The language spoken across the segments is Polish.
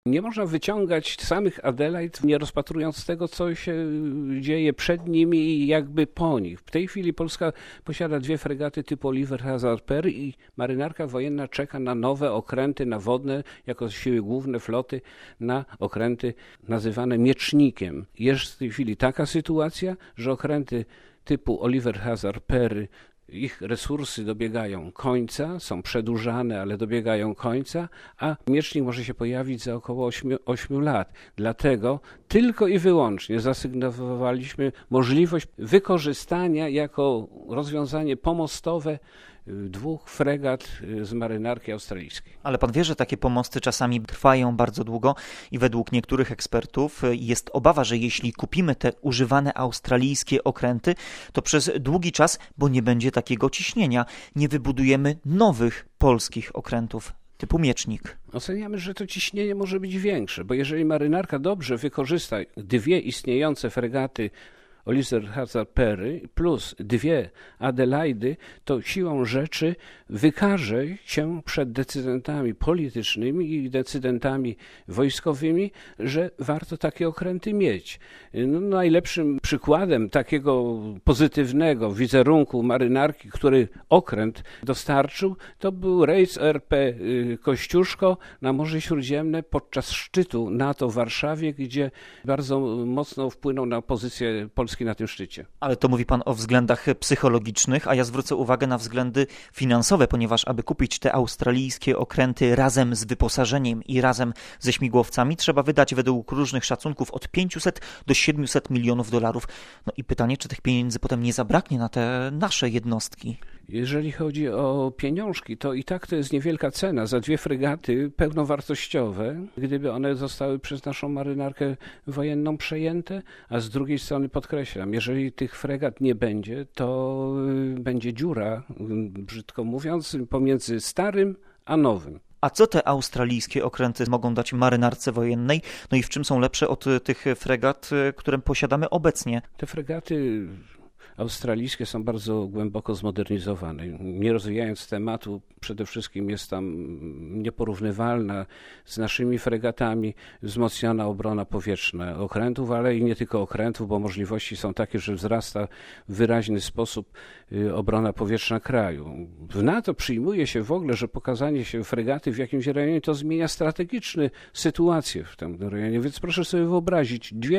Nie można wyciągać samych Adelaide, nie rozpatrując tego, co się dzieje przed nimi i jakby po nich. W tej chwili Polska posiada 2 fregaty typu Oliver Hazard Perry i marynarka wojenna czeka na nowe okręty nawodne, jako siły główne floty, na okręty nazywane miecznikiem. Jest w tej chwili taka sytuacja, że okręty typu Oliver Hazard Perry, ich resursy dobiegają końca, są przedłużane, ale dobiegają końca, a miecznik może się pojawić za około 8 lat. Dlatego tylko i wyłącznie zasygnowaliśmy możliwość wykorzystania jako rozwiązanie pomostowe 2 fregat z marynarki australijskiej. Ale pan wie, że takie pomosty czasami trwają bardzo długo i według niektórych ekspertów jest obawa, że jeśli kupimy te używane australijskie okręty, to przez długi czas, bo nie będzie takiego ciśnienia, nie wybudujemy nowych polskich okrętów typu miecznik. Oceniamy, że to ciśnienie może być większe, bo jeżeli marynarka dobrze wykorzysta 2 istniejące fregaty Oliver Hazard Perry plus 2 Adelaidy, to siłą rzeczy wykaże się przed decydentami politycznymi i decydentami wojskowymi, że warto takie okręty mieć. Najlepszym przykładem takiego pozytywnego wizerunku marynarki, który okręt dostarczył, to był rejs RP Kościuszko na Morze Śródziemne podczas szczytu NATO w Warszawie, gdzie bardzo mocno wpłynął na pozycję Polski na tym szczycie. Ale to mówi pan o względach psychologicznych, a ja zwrócę uwagę na względy finansowe, ponieważ aby kupić te australijskie okręty razem z wyposażeniem i razem ze śmigłowcami, trzeba wydać według różnych szacunków od 500 do 700 milionów dolarów. No i pytanie, czy tych pieniędzy potem nie zabraknie na te nasze jednostki? Jeżeli chodzi o pieniążki, to i tak to jest niewielka cena za 2 fregaty pełnowartościowe, gdyby one zostały przez naszą marynarkę wojenną przejęte, a z drugiej strony podkreślam, jeżeli tych fregat nie będzie, to będzie dziura, brzydko mówiąc, pomiędzy starym a nowym. A co te australijskie okręty mogą dać marynarce wojennej? No i w czym są lepsze od tych fregat, które posiadamy obecnie? Te fregaty australijskie są bardzo głęboko zmodernizowane. Nie rozwijając tematu, przede wszystkim jest tam nieporównywalna z naszymi fregatami wzmocniona obrona powietrzna okrętów, ale i nie tylko okrętów, bo możliwości są takie, że wzrasta w wyraźny sposób obrona powietrzna kraju. W NATO przyjmuje się w ogóle, że pokazanie się fregaty w jakimś rejonie to zmienia strategiczną sytuację w tym rejonie, więc proszę sobie wyobrazić, 2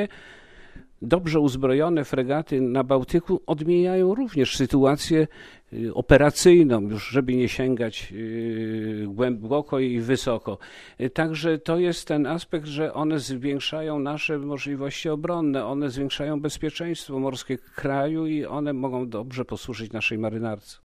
dobrze uzbrojone fregaty na Bałtyku odmieniają również sytuację operacyjną, już żeby nie sięgać głęboko i wysoko. Także to jest ten aspekt, że one zwiększają nasze możliwości obronne, one zwiększają bezpieczeństwo morskie kraju i one mogą dobrze posłużyć naszej marynarce.